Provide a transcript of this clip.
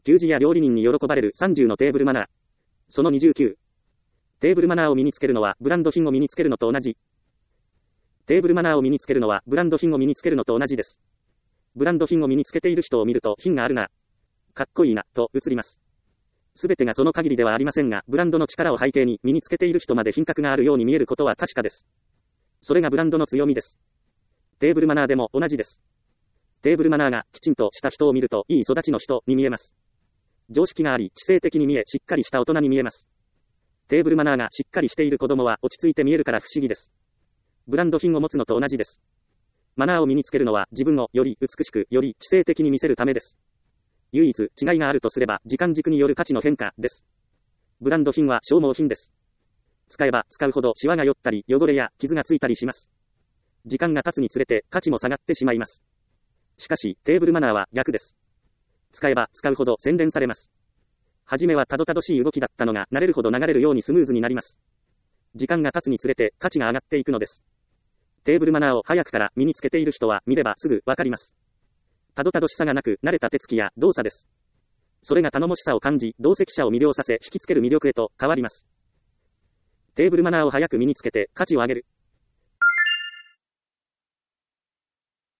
給仕や料理人に喜ばれる30のテーブルマナー。その29。テーブルマナーを身につけるのはブランド品を身につけるのと同じ。テーブルマナーを身につけるのはブランド品を身につけるのと同じです。ブランド品を身につけている人を見ると品があるな、かっこいいな、と映ります。すべてがその限りではありませんが、ブランドの力を背景に身につけている人まで品格があるように見えることは確かです。それがブランドの強みです。テーブルマナーでも同じです。テーブルマナーがきちんとした人を見るといい育ちの人に見えます。常識があり、知性的に見え、しっかりした大人に見えます。テーブルマナーがしっかりしている子供は落ち着いて見えるから不思議です。ブランド品を持つのと同じです。マナーを身につけるのは自分をより美しく、より知性的に見せるためです。唯一違いがあるとすれば時間軸による価値の変化です。ブランド品は消耗品です。使えば使うほどシワが寄ったり汚れや傷がついたりします。時間が経つにつれて価値も下がってしまいます。しかしテーブルマナーは逆です。使えば使うほど洗練されます。はじめはたどたどしい動きだったのが慣れるほど流れるようにスムーズになります。時間が経つにつれて価値が上がっていくのです。テーブルマナーを早くから身につけている人は見ればすぐわかります。たどたどしさがなく慣れた手つきや動作です。それが頼もしさを感じ、同席者を魅了させ引きつける魅力へと変わります。テーブルマナーを早く身につけて価値を上げる。